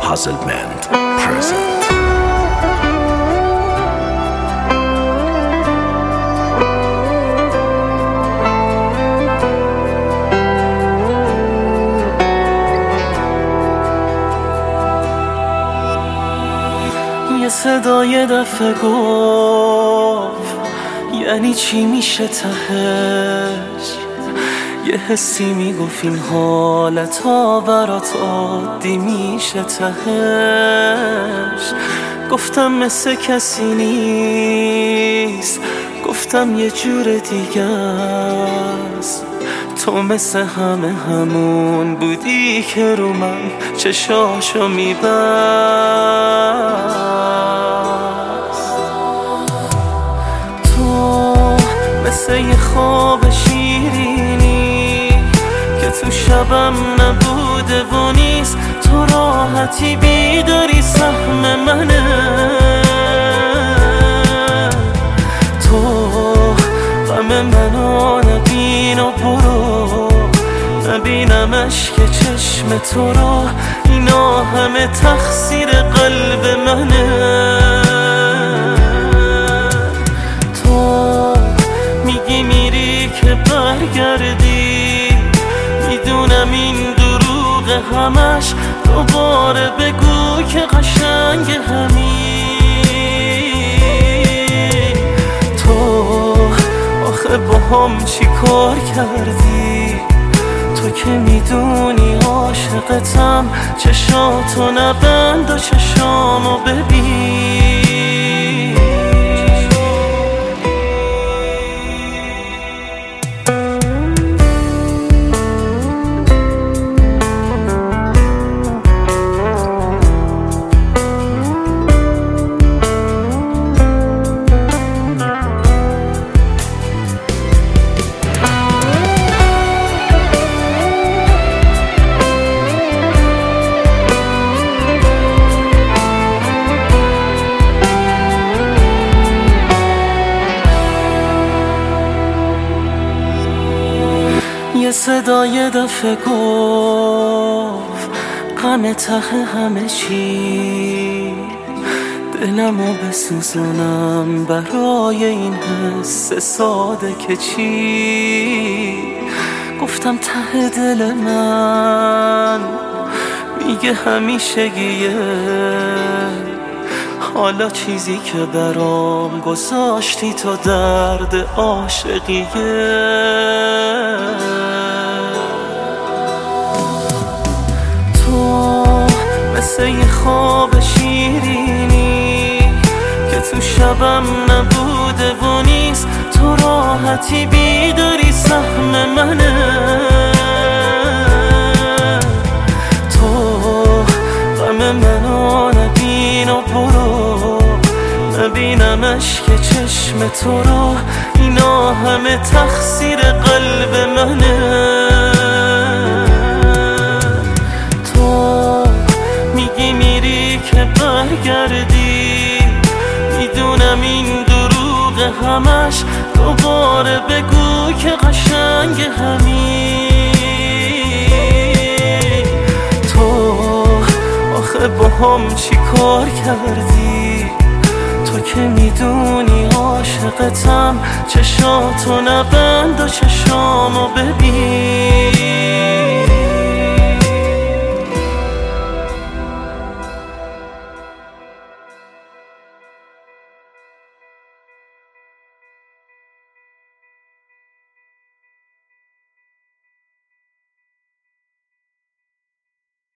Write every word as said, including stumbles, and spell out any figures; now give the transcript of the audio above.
Hazelband present. یه صدای دفعه گفت یعنی چی میشه تهش، یه حسی میگفت این حالتا برات عادی میشه تهش. گفتم مثل کسی نیست، گفتم یه جور دیگه است. تو مثل همه همون بودی که رو من چشاشو میبست. تو مثل یه خواب شیرینی که تو شبم نبوده و نیست. تو راحتی بیداری سهم منه. تو غم منو نبین و برو، نبینمش که چشم تو رو. اینا همه تقصیر قلب منه. تو میگی میری که برگردی، میدونم این دروغ همش. دوباره بگو که قشنگ همین. تو آخه با هم چی کار کردی؟ تو که میدونی عاشقتم. چشاتو نبند و چشامو ببین. یه صدای دفعه گفت غم ته همه چی، دلمو بسوزونم برای این حس ساده که چی. گفتم ته دل من میگه همیشگیه، حالا چیزی که برام گذاشتی تو درد عاشقیه. مثل یه خواب شیرینی که تو شبم نبوده و نیست. تو راحتی بیداری سهم منه. تو غم منو نبین و برو، نبینمش که چشم تو رو. اینا همه تقصیر قلب منه. برگردی، میدونم این دروغ همش. دوباره بگو که قشنگ همین. تو آخه با هم چی کار کردی؟ تو که میدونی عاشقتم. چشاتو نبند و چشامو ببین.